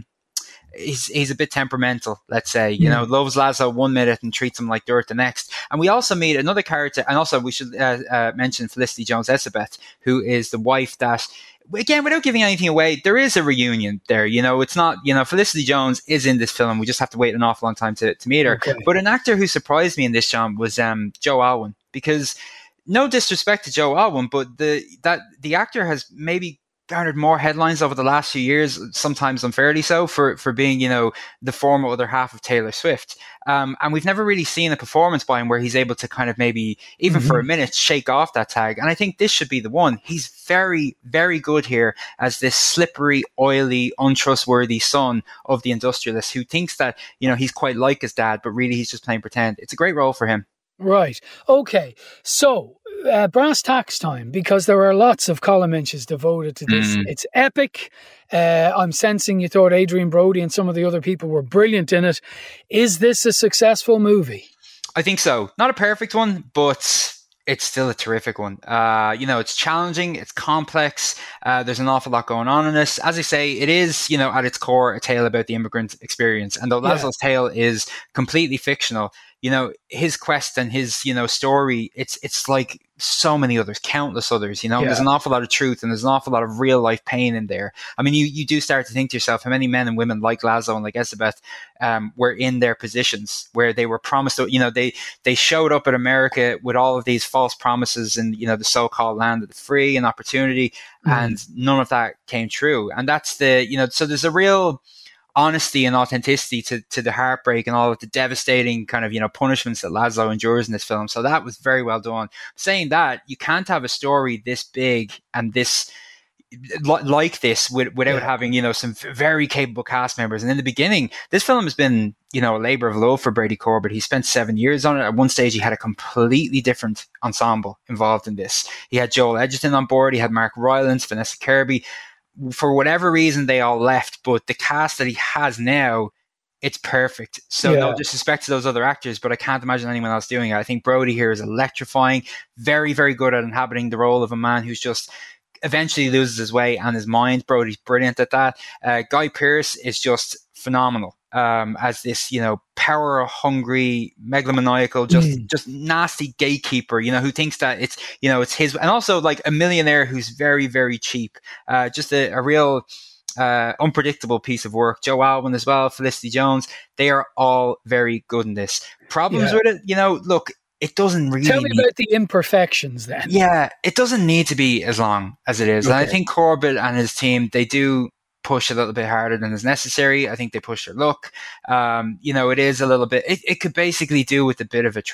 [SPEAKER 10] he's a bit temperamental, let's say. Loves Laszlo one minute and treats him like dirt the next. And we also meet another character, and also we should mention Felicity Jones-Elsabet, who is the wife that, again, without giving anything away, there is a reunion there. It's not, Felicity Jones is in this film. We just have to wait an awful long time to meet her. Okay. But an actor who surprised me in this, John, was Joe Alwyn, because no disrespect to Joe Alwyn, but the actor has maybe garnered more headlines over the last few years, sometimes unfairly so, for being, the former other half of Taylor Swift. And we've never really seen a performance by him where he's able to kind of maybe, even for a minute, shake off that tag. And I think this should be the one. He's very, very good here as this slippery, oily, untrustworthy son of the industrialist who thinks that, he's quite like his dad, but really he's just playing pretend. It's a great role for him.
[SPEAKER 3] Right. Okay. So, brass tacks time, because there are lots of column inches devoted to this. It's epic. I'm sensing you thought Adrian Brody and some of the other people were brilliant in it. Is this a successful movie?
[SPEAKER 10] I think so. Not a perfect one, but it's still a terrific one. It's challenging, it's complex. There's an awful lot going on in this. As I say, it is, at its core, a tale about the immigrant experience. And though Laszlo's tale is completely fictional, his quest and his, story, it's like so many others, countless others, there's an awful lot of truth, and there's an awful lot of real life pain in there. I mean, you do start to think to yourself, how many men and women like Laszlo and like Elsabet were in their positions where they were promised, they showed up at America with all of these false promises and, the so-called land of the free and opportunity, and none of that came true. And that's so there's a real honesty and authenticity to the heartbreak and all of the devastating kind of, punishments that Laszlo endures in this film. So that was very well done. Saying that, you can't have a story this big and this like this without having, some very capable cast members. And in the beginning, this film has been, a labor of love for Brady Corbett. He spent 7 years on it. At one stage, he had a completely different ensemble involved in this. He had Joel Edgerton on board. He had Mark Rylance, Vanessa Kirby. For whatever reason, they all left, but the cast that he has now, it's perfect. So no disrespect to those other actors, but I can't imagine anyone else doing it. I think Brody here is electrifying, very, very good at inhabiting the role of a man who's just eventually loses his way and his mind. Brody's brilliant at that. Guy Pearce is just phenomenal as this, power-hungry, megalomaniacal, just nasty gatekeeper, who thinks that it's, it's his, and also like a millionaire who's very, very cheap. Just a real unpredictable piece of work. Joe Alwyn as well, Felicity Jones, they are all very good in this. Problems with it, look, it doesn't really...
[SPEAKER 3] Tell me about the imperfections then.
[SPEAKER 10] Yeah, it doesn't need to be as long as it is. Okay. And I think Corbett and his team, they do push a little bit harder than is necessary. I think they push their luck. It is a little bit... It could basically do with a bit of a trim,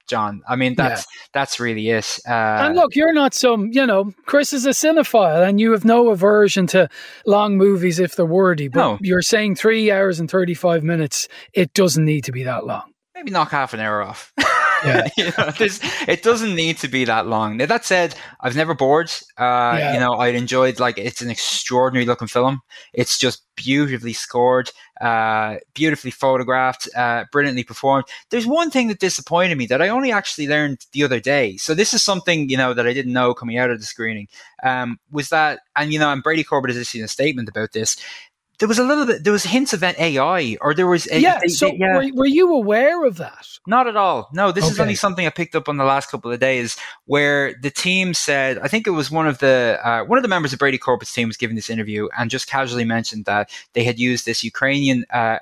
[SPEAKER 10] John. I mean, that's really it.
[SPEAKER 3] And look, you're not Chris is a cinephile and you have no aversion to long movies if they're wordy, but you're saying 3 hours and 35 minutes, it doesn't need to be that long.
[SPEAKER 10] Maybe knock half an hour off.
[SPEAKER 3] Yeah.
[SPEAKER 10] It doesn't need to be that long. Now, that said, I've never bored. I'd enjoyed, it's an extraordinary looking film. It's just beautifully scored, beautifully photographed, brilliantly performed. There's one thing that disappointed me that I only actually learned the other day. So this is something, that I didn't know coming out of the screening, was that, and Brady Corbett has issued a statement about this. There was hints of AI, or there was...
[SPEAKER 3] Were you aware of that?
[SPEAKER 10] Not at all. No, this is only something I picked up on the last couple of days, where the team said, I think it was one of the members of Brady Corbett's team was giving this interview and just casually mentioned that they had used this Ukrainian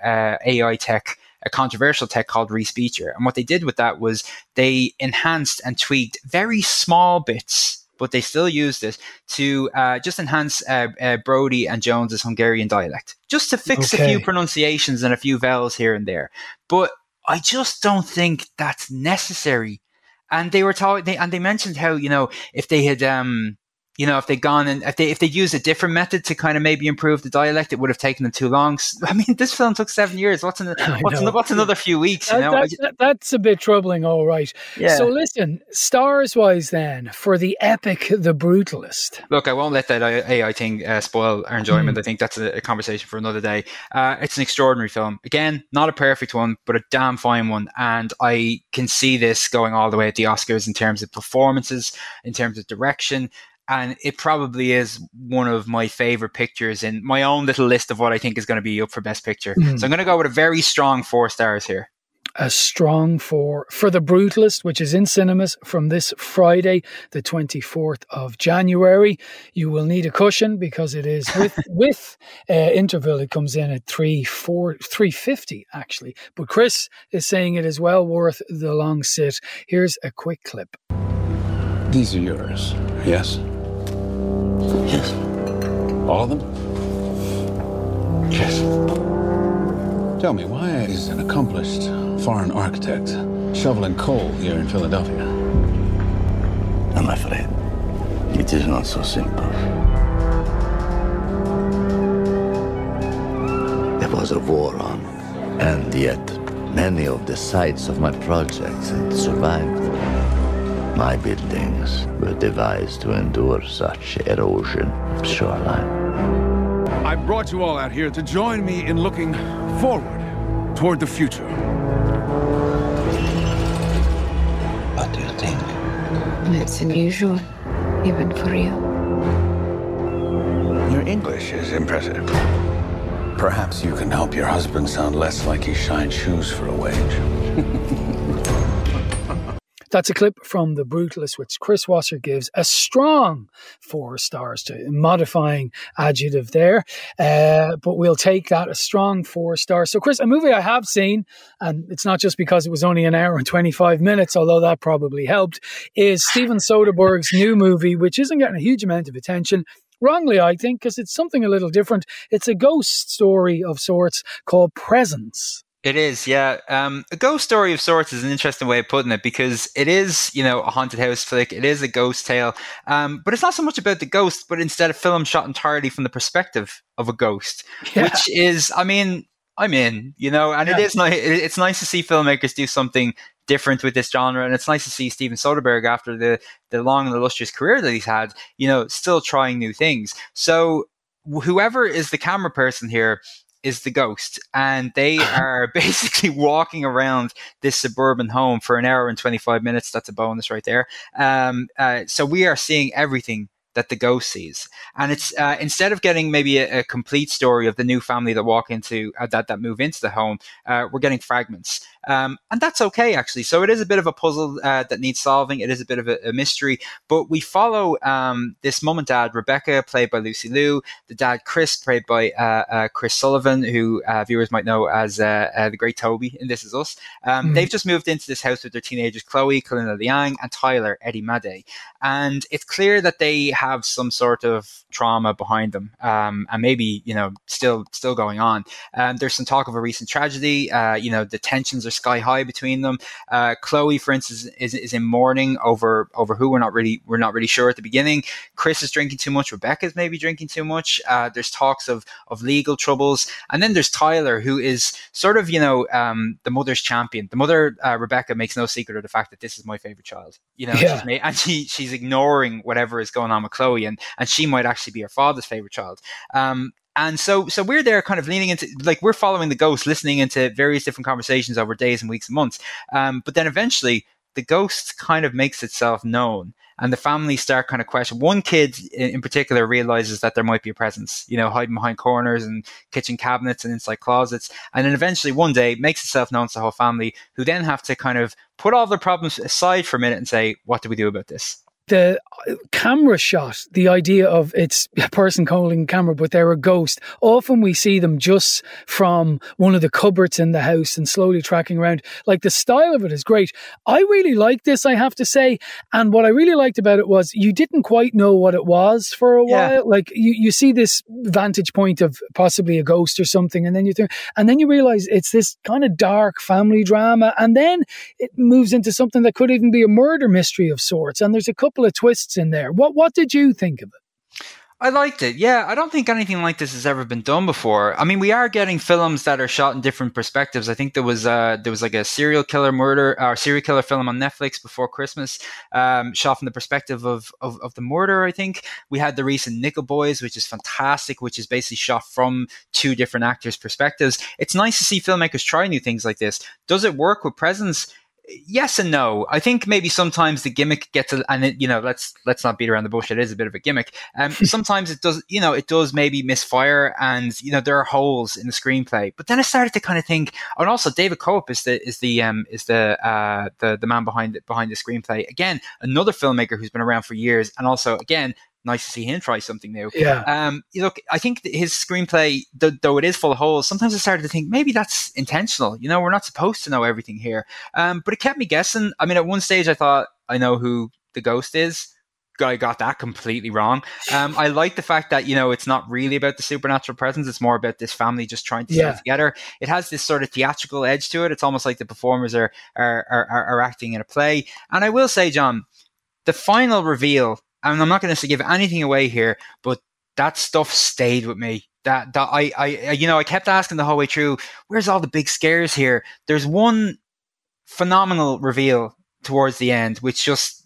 [SPEAKER 10] AI tech, a controversial tech called Respeecher. And what they did with that was they enhanced and tweaked very small bits, but they still used it to just enhance Brody and Jones's Hungarian dialect, just to fix a few pronunciations and a few vowels here and there. But I just don't think that's necessary. And they were they mentioned how, if they had if they'd gone and if they'd used a different method to kind of maybe improve the dialect, it would have taken them too long. I mean, this film took 7 years. What's another few weeks?
[SPEAKER 3] That's a bit troubling. All right. Yeah. So listen, stars wise, then, for the epic The Brutalist.
[SPEAKER 10] Look, I won't let that AI thing spoil our enjoyment. I think that's a conversation for another day. It's an extraordinary film. Again, not a perfect one, but a damn fine one. And I can see this going all the way at the Oscars in terms of performances, in terms of direction. And it probably is one of my favorite pictures in my own little list of what I think is going to be up for Best Picture. So I'm going to go with a very strong 4 stars here.
[SPEAKER 3] A strong 4 for The Brutalist, which is in cinemas from this Friday, the 24th of January. You will need a cushion because it is with interval. It comes in at $350 actually. But Chris is saying it is well worth the long sit. Here's a quick clip.
[SPEAKER 11] These are yours, yes?
[SPEAKER 12] Yes.
[SPEAKER 11] All of them?
[SPEAKER 12] Yes.
[SPEAKER 11] Tell me, why is an accomplished foreign architect shoveling coal here in Philadelphia?
[SPEAKER 12] I'm afraid it is not so simple. There was a war on, and yet many of the sites of my projects had survived. My buildings were devised to endure such erosion of shoreline.
[SPEAKER 13] I brought you all out here to join me in looking forward toward the future.
[SPEAKER 12] What do you think?
[SPEAKER 14] It's unusual, even for you.
[SPEAKER 11] Your English is impressive. Perhaps you can help your husband sound less like he shined shoes for a wage.
[SPEAKER 3] That's a clip from The Brutalist, which Chris Wasser gives a strong 4 stars to, modifying adjective there. But we'll take that, a strong 4 stars. So, Chris, a movie I have seen, and it's not just because it was only an hour and 25 minutes, although that probably helped, is Steven Soderbergh's new movie, which isn't getting a huge amount of attention. Wrongly, I think, because it's something a little different. It's a ghost story of sorts called Presence.
[SPEAKER 10] It is, yeah. A ghost story of sorts is an interesting way of putting it because it is, a haunted house flick. It is a ghost tale. But it's not so much about the ghost, but instead a film shot entirely from the perspective of a ghost, which is, I'm in, and it is nice. It's nice to see filmmakers do something different with this genre. And it's nice to see Steven Soderbergh, after the long and illustrious career that he's had, still trying new things. So whoever is the camera person here is the ghost, and they are basically walking around this suburban home for an hour and 25 minutes. That's a bonus right there. So we are seeing everything that the ghost sees, and it's instead of getting maybe a complete story of the new family that walk into that move into the home, we're getting fragments. And that's okay, actually. So it is a bit of a puzzle that needs solving. It is a bit of a mystery, but we follow this mum and dad, Rebecca, played by Lucy Liu, the dad, Chris, played by Chris Sullivan, who viewers might know as the great Toby in This Is Us. They've just moved into this house with their teenagers, Chloe, Kalina Liang, and Tyler, Eddie Made. And it's clear that they have some sort of trauma behind them, and maybe, still going on. There's some talk of a recent tragedy. The tensions are sky high between them. Chloe, for instance, is in mourning over who we're not really sure at the beginning. Chris is drinking too much. Rebecca's maybe drinking too much. There's talks of legal troubles, and then there's Tyler, who is sort of the mother's champion. The mother, Rebecca, makes no secret of the fact that this is my favorite child. She's ignoring whatever is going on with Chloe, and she might actually be her father's favorite child. And so we're there kind of leaning into, like, we're following the ghost, listening into various different conversations over days and weeks and months. But then eventually the ghost kind of makes itself known, and the family start kind of questioning. One kid in particular realizes that there might be a presence, hiding behind corners and kitchen cabinets and inside closets. And then eventually one day makes itself known to the whole family, who then have to kind of put all their problems aside for a minute and say, what do we do about this?
[SPEAKER 3] The camera shot, the idea of it's a person holding a camera, but they're a ghost. Often we see them just from one of the cupboards in the house and slowly tracking around. Like, the style of it is great. I really liked this, I have to say. And what I really liked about it was you didn't quite know what it was for a while. Like, you see this vantage point of possibly a ghost or something, and then you realize it's this kind of dark family drama, and then it moves into something that could even be a murder mystery of sorts. And there's a couple of twists in there. What did you think of it?
[SPEAKER 10] I liked it. Yeah, I don't think anything like this has ever been done before. I mean, we are getting films that are shot in different perspectives. I think there was like a serial killer film on Netflix before Christmas, shot from the perspective of the murderer. I think we had the recent Nickel Boys, which is fantastic, which is basically shot from two different actors' perspectives. It's nice to see filmmakers try new things like this. Does it work with Presence? Yes and no. I think maybe sometimes the gimmick gets, let's not beat around the bush. It is a bit of a gimmick. Sometimes it does maybe misfire, and there are holes in the screenplay. But then I started to kind of think, and also David Cope is the man behind the screenplay. Again, another filmmaker who's been around for years, and also again, nice to see him try something new.
[SPEAKER 3] Yeah.
[SPEAKER 10] Look, I think his screenplay, though it is full of holes, sometimes I started to think maybe that's intentional. We're not supposed to know everything here. But it kept me guessing. I mean, at one stage I thought I know who the ghost is. I got that completely wrong. I like the fact that, it's not really about the supernatural presence. It's more about this family just trying to stay together. It has this sort of theatrical edge to it. It's almost like the performers are acting in a play. And I will say, John, the final reveal, and I'm not going to give anything away here, but that stuff stayed with me. That I kept asking the whole way through, where's all the big scares here? There's one phenomenal reveal towards the end, which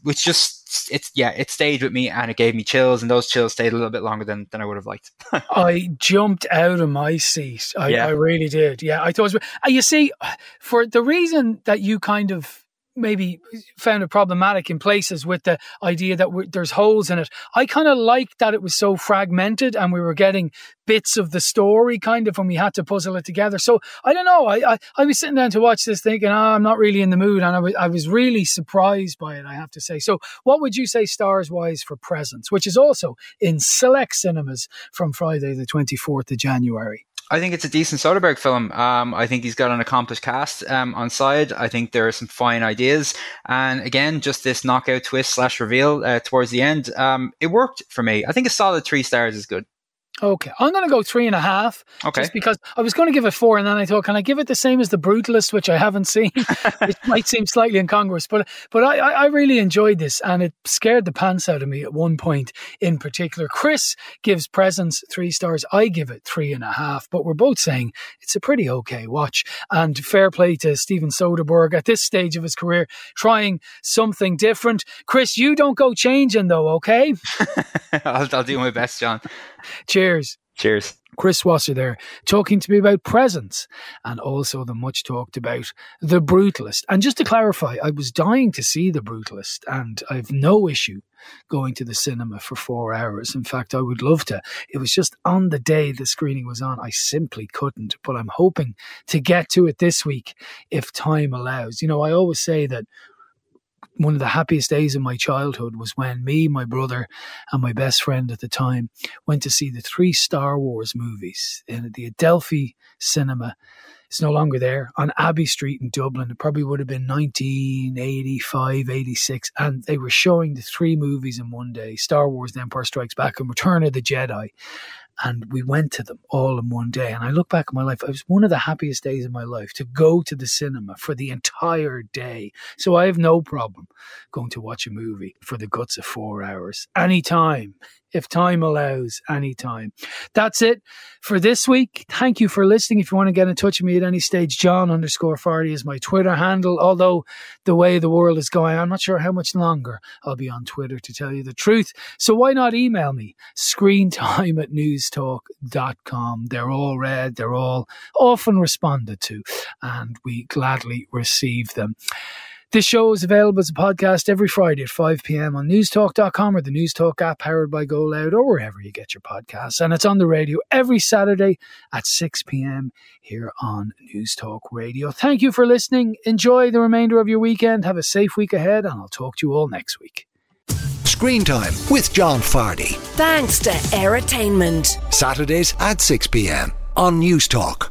[SPEAKER 10] it stayed with me, and it gave me chills, and those chills stayed a little bit longer than I would have liked.
[SPEAKER 3] I jumped out of my seat. I really did. Yeah, I thought it was, you see, for the reason that you kind of maybe found it problematic in places with the idea that there's holes in it. I kind of liked that it was so fragmented and we were getting bits of the story kind of when we had to puzzle it together. So I don't know. I was sitting down to watch this thinking, I'm not really in the mood, and I was really surprised by it, I have to say. So what would you say stars wise for Presence, which is also in select cinemas from Friday the 24th of January?
[SPEAKER 10] I think it's a decent Soderbergh film. I think he's got an accomplished cast on side. I think there are some fine ideas. And again, just this knockout twist / reveal towards the end. It worked for me. I think a solid 3 stars is good.
[SPEAKER 3] Okay, I'm going to go 3.5.
[SPEAKER 10] Okay.
[SPEAKER 3] Just because I was going to give it 4, and then I thought, can I give it the same as The Brutalist, which I haven't seen? It might seem slightly incongruous, but I really enjoyed this, and it scared the pants out of me at one point in particular. Chris gives Presence 3 stars. I give it 3.5, but we're both saying it's a pretty okay watch. And fair play to Steven Soderbergh at this stage of his career, trying something different. Chris, you don't go changing though, okay?
[SPEAKER 10] I'll do my best, John.
[SPEAKER 3] Cheers.
[SPEAKER 10] Cheers.
[SPEAKER 3] Chris Wasser there, talking to me about Presence and also the much talked about The Brutalist. And just to clarify, I was dying to see The Brutalist, and I've no issue going to the cinema for 4 hours. In fact, I would love to. It was just on the day the screening was on, I simply couldn't. But I'm hoping to get to it this week if time allows. I always say that one of the happiest days of my childhood was when me, my brother, and my best friend at the time went to see the 3 Star Wars movies in the Adelphi Cinema. It's no longer there, on Abbey Street in Dublin. It probably would have been 1985, 86. And they were showing the 3 movies in one day: Star Wars, The Empire Strikes Back, and Return of the Jedi. and we went to them all in one day. And I look back at my life, it was one of the happiest days of my life to go to the cinema for the entire day. So I have no problem going to watch a movie for the guts of 4 hours. Anytime. If time allows, anytime. That's it for this week. Thank you for listening. If you want to get in touch with me at any stage, John_Fardy is my Twitter handle. Although the way the world is going, I'm not sure how much longer I'll be on Twitter, to tell you the truth. So why not email me? screentime@newstalk.com. They're all read. They're all often responded to, and we gladly receive them. This show is available as a podcast every Friday at 5 p.m. on newstalk.com or the Newstalk app powered by Go Loud, or wherever you get your podcasts. And it's on the radio every Saturday at 6 p.m. here on Newstalk Radio. Thank you for listening. Enjoy the remainder of your weekend. Have a safe week ahead, and I'll talk to you all next week.
[SPEAKER 1] Screen Time with John Fardy.
[SPEAKER 2] Thanks to Airtainment.
[SPEAKER 1] Saturdays at 6 p.m. on Newstalk.